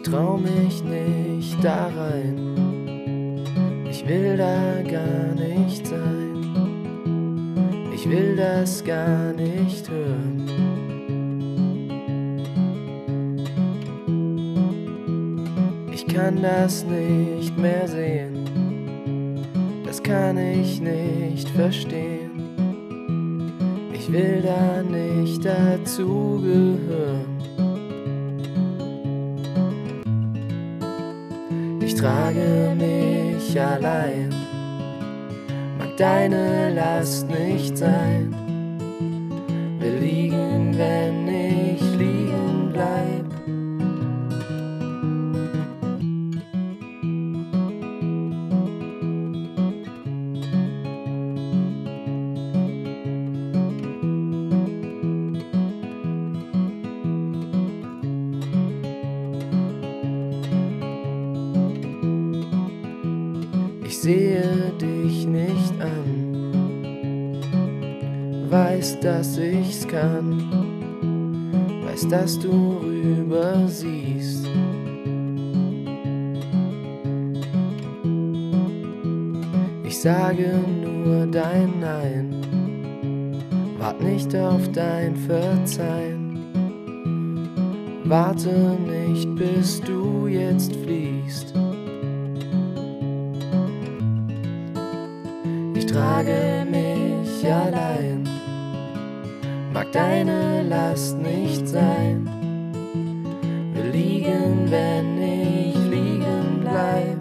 trau mich nicht da rein, ich will da gar nicht sein, ich will das gar nicht hören. Ich kann das nicht mehr sehen, das kann ich nicht verstehen, ich will da nicht dazugehören. Ich trage mich allein, mag deine Last nicht sein, will liegen, wenn ich liegen bleib. Ich sehe dich nicht an, weiß, dass ich's kann, weiß, dass du rüber siehst. Ich sage nur dein Nein, wart nicht auf dein Verzeihen, warte nicht, bis du jetzt fliehst. Ich trage mich allein, mag deine Last nicht sein, will liegen, wenn ich liegen bleib.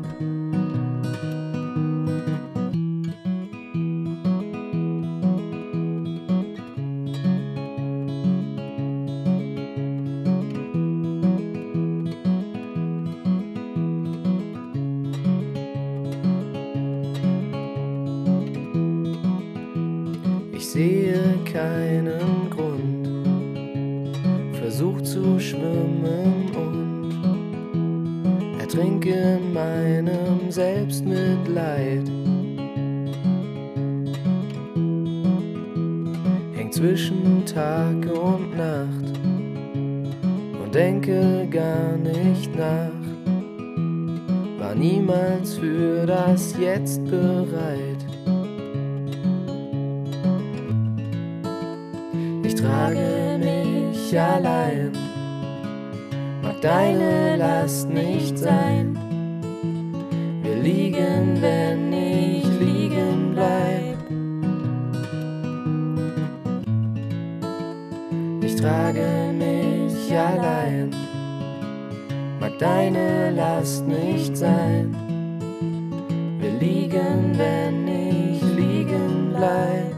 Ich sehe keinen Grund, versuch zu schwimmen und ertrinke in meinem Selbstmitleid. Häng zwischen Tag und Nacht und denke gar nicht nach, war niemals für das Jetzt bereit. Ich trage mich allein, mag deine Last nicht sein, will liegen, wenn ich liegen bleib. Ich trage mich allein, mag deine Last nicht sein, will liegen, wenn ich liegen bleib.